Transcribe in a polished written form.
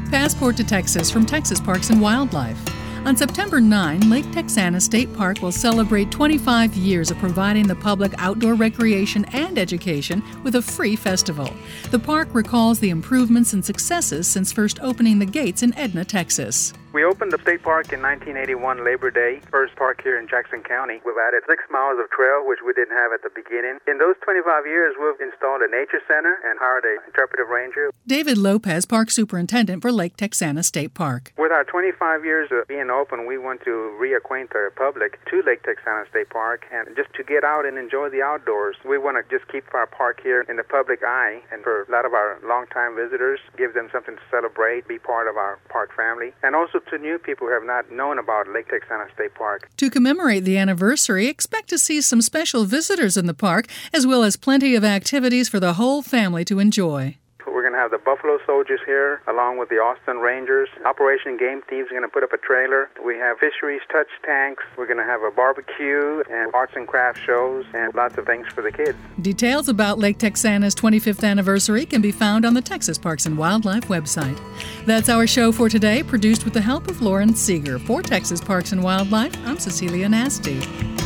Passport to Texas from Texas Parks and Wildlife. On September 9, Lake Texana State Park will celebrate 25 years of providing the public outdoor recreation and education with a free festival. The park recalls the improvements and successes since first opening the gates in Edna, Texas. We opened the state park in 1981, Labor Day, first park here in Jackson County. We've added 6 miles of trail, which we didn't have at the beginning. In those 25 years, we've installed a nature center and hired an interpretive ranger. David Lopez, Park Superintendent for Lake Texana State Park. With our 25 years of being open, we want to reacquaint the public to Lake Texana State Park and just to get out and enjoy the outdoors. We want to just keep our park here in the public eye, and for a lot of our longtime visitors, give them something to celebrate, be part of our park family, and also to new people who have not known about Lake Texana State Park. To commemorate the anniversary, expect to see some special visitors in the park, as well as plenty of activities for the whole family to enjoy. We're going to have the Buffalo Soldiers here, along with the Austin Rangers. Operation Game Thieves is going to put up a trailer. We have fisheries touch tanks. We're going to have a barbecue and arts and crafts shows and lots of things for the kids. Details about Lake Texana's 25th anniversary can be found on the Texas Parks and Wildlife website. That's our show for today, produced with the help of Lauren Seeger. For Texas Parks and Wildlife, I'm Cecilia Nasty.